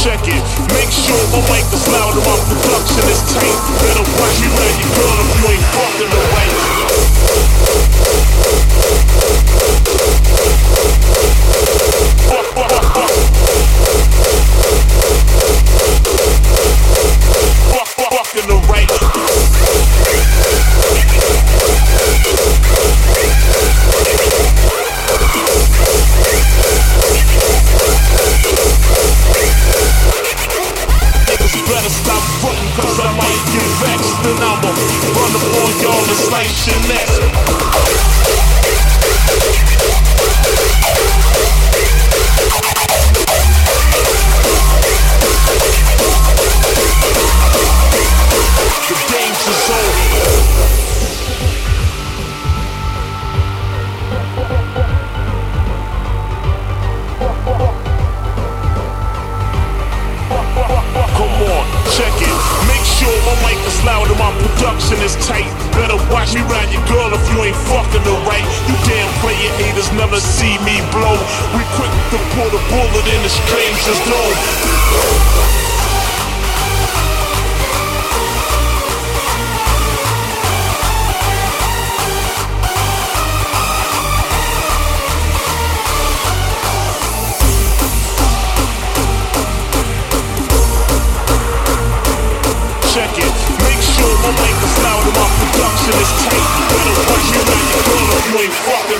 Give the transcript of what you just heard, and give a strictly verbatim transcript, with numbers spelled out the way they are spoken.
check it. Make sure my mic is loud and my production is tight. Better watch me around your girl if you ain't fucking the right. Fuck, fuck, fuck, fuck. Fuck, fuck, fucking the right. Better stop frontin', cause I might get vexed. Then I'ma run up on y'all and slice your neck. The danger zone. Check it. Make sure my mic is loud and my production is tight. Better watch me round your girl if you ain't fucking her right. You damn player haters never see me blow. We quick to pull the bullet in the stranger's dome. Check it. Make sure my mic is loud and my production is tight. Better watch me round your girl if you ain't fucking